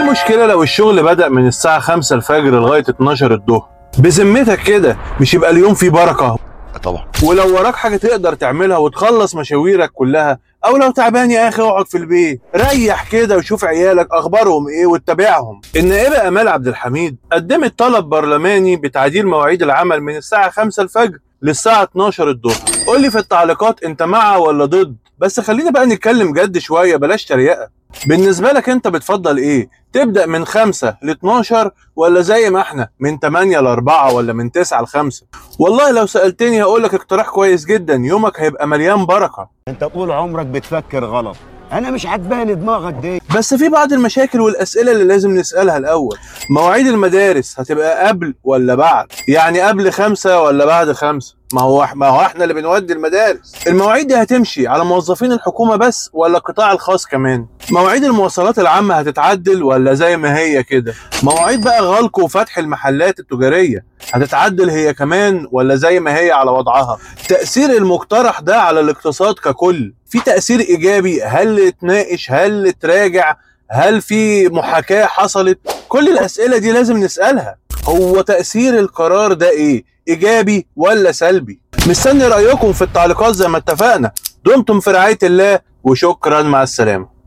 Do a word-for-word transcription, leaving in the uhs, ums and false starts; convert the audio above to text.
المشكلة لو الشغل بدأ من الساعة خمسة الفجر لغاية اتناشر الظهر؟ بذمتك كده مش يبقى اليوم فيه بركة؟ طبعا. ولو وراك حاجة تقدر تعملها وتخلص مشاويرك كلها، او لو تعبان يا اخي اقعد في البيت ريح كده وشوف عيالك اخبارهم ايه واتبعهم. النائبة امال عبد الحميد قدمت طلب برلماني بتعديل مواعيد العمل من الساعة خمسة الفجر للساعة اتناشر الظهر. قول لي في التعليقات انت مع ولا ضد، بس خلينا بقى نتكلم جد شوية بلاش تريقة. بالنسبة لك انت بتفضل ايه؟ تبدأ من خمسة ل اتناشر ولا زي ما احنا من تمانية ل اربعة ولا من تسعة ل خمسة؟ والله لو سألتني هقولك اقتراح كويس جدا، يومك هيبقى مليان بركة. انت طول عمرك بتفكر غلط، انا مش عجباني دماغك دي. بس في بعض المشاكل والأسئلة اللي لازم نسألها الأول. مواعيد المدارس هتبقى قبل ولا بعد؟ يعني قبل خمسة ولا بعد خمسة؟ ما هو ما هو احنا اللي بنودي المدارس. المواعيد دي هتمشي على موظفين الحكومة بس ولا القطاع الخاص كمان؟ مواعيد المواصلات العامة هتتعدل ولا زي ما هي كده؟ مواعيد بقى غلق وفتح المحلات التجارية هتتعدل هي كمان ولا زي ما هي على وضعها؟ تأثير المقترح ده على الاقتصاد ككل، في تأثير إيجابي؟ هل تناقش؟ هل تراجع؟ هل في محاكاة حصلت؟ كل الأسئلة دي لازم نسألها. هو تأثير القرار ده إيه؟ إيجابي ولا سلبي؟ مستني رأيكم في التعليقات زي ما اتفقنا. دمتم في رعاية الله وشكرا، مع السلامة.